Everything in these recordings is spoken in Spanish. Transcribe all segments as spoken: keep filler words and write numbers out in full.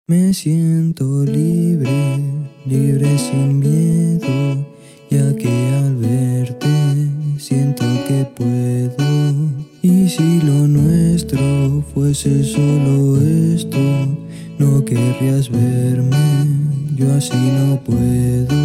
Me siento libre, libre sin miedo, ya que al verte siento que puedo. Y si lo nuestro fuese solo esto, no querrías verme, yo así no puedo.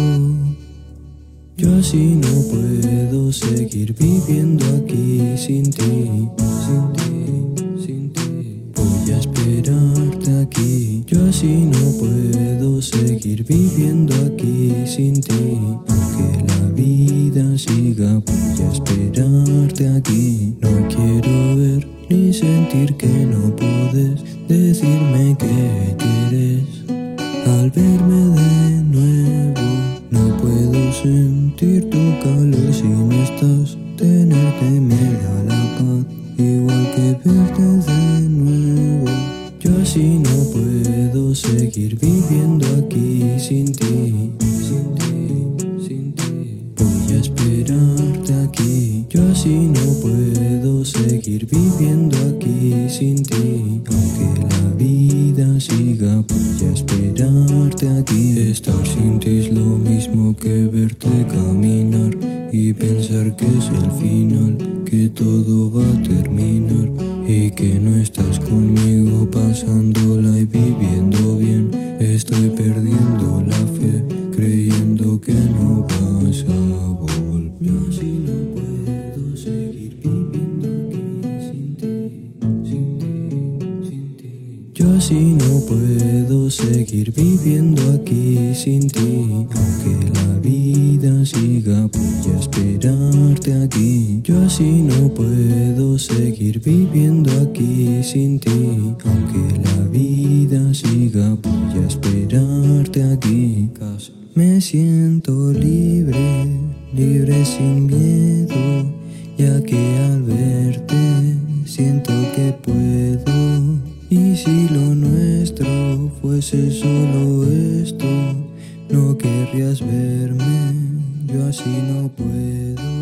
Yo así no puedo seguir viviendo aquí sin ti, sin ti, sin ti. Voy a esperarte aquí. Yo así no puedo seguir viviendo aquí sin ti. Aunque la vida siga, voy a esperarte aquí. No quiero ver ni sentir que no puedes decirme que quieres. Al verme de nuevo, no puedo sentir tu calor si no estás. Tenerte me da la paz, igual que verte de nuevo. Yo así no puedo seguir viviendo aquí sin ti, sin ti, sin ti. Voy a esperarte aquí. Yo así no puedo seguir viviendo aquí sin ti. Aunque la vida siga, voy a esperarte aquí. Estar sin ti es lo mismo que verte caminar y pensar que es el final, que todo va a terminar y que no estás conmigo pasándola y viviendo bien. Estoy perdiendo la fe, creyendo que no vas a volver. Yo así no puedo seguir viviendo aquí sin ti, sin ti, sin ti. Yo así no puedo seguir viviendo aquí sin ti. Aunque la vida siga, voy a esperarte aquí. Yo así no puedo seguir viviendo aquí sin ti. Aunque la vida siga, voy a esperarte aquí. Me siento libre, libre sin miedo, ya que al verte siento que puedo. Y si lo nuestro fuese solo esto, no querrías verme, yo así no puedo.